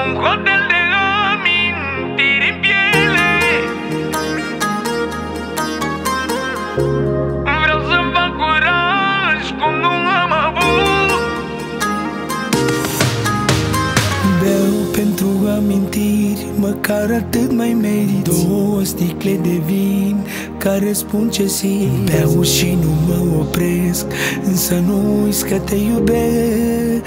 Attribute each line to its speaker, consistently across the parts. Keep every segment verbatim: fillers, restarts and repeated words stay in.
Speaker 1: un hotel de amintiri în piele. Vreau să-mi fac curaj cum nu am avut.
Speaker 2: Beau pentru amintiri, măcar atât mai merit. Două sticle de vin care spun ce simt. Beau și nu mă opresc, însă nu uiți că te iubesc.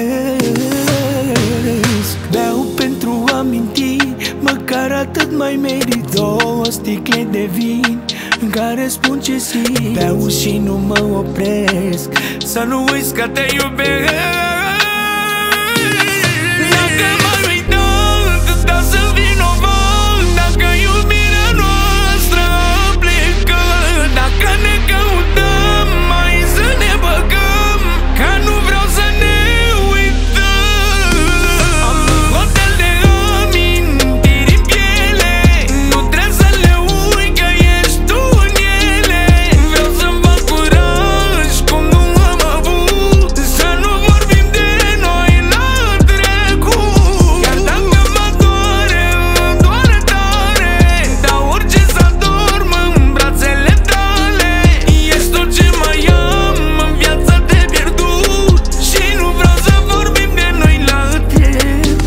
Speaker 2: Beau pentru amintiri, măcar atât mai merit. Două sticle de vin care spun ce simt. Beau și nu mă opresc, să nu uiți că te iubesc. Dacă m-ai uitat, da să vinovat. Dacă iubirea noastră a plecat, dacă ne căutăm, mai să ne băgăm, că nu vreau să ne uităm. Am un hotel de amintiri în piele, nu trebuie să le uit că ești tu în ele. Vreau să-mi fac curaj cum nu am avut, să nu vorbim de noi la trecut. Iar dacă mă doare, îmi doare tare, dar orice să dorm în brațele tale. Ești tot ce mai am în viața de pierdut, și nu vreau să vorbim de noi la trecut.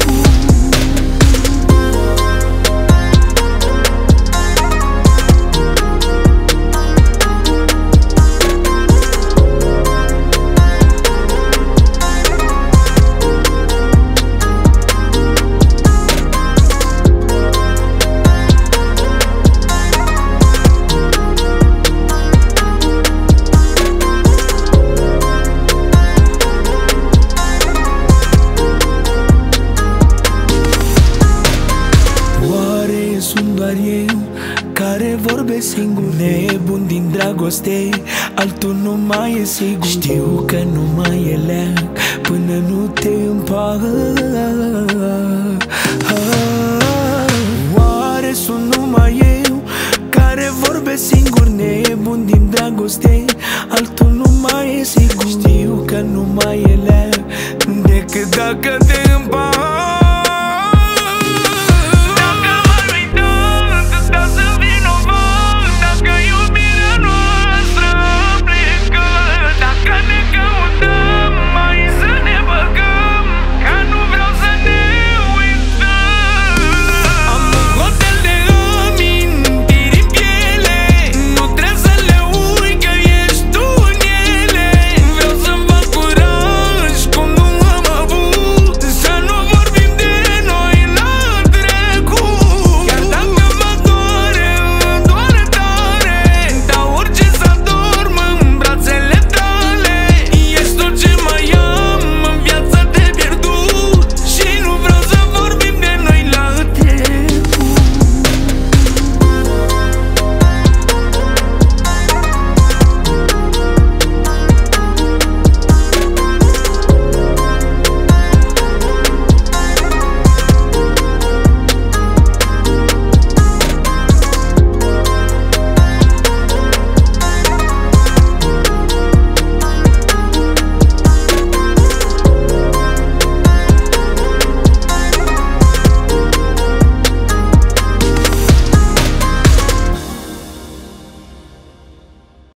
Speaker 2: Oare sunt doar eu care vorbesc singur, nebun din dragoste, altul nu mai e sigur. Știu că nu mai e leac până nu te împac. Oare sunt numai eu care vorbesc singur, nebun din dragoste, altul nu mai e sigur. Știu că nu mai e leac decât dacă te împac.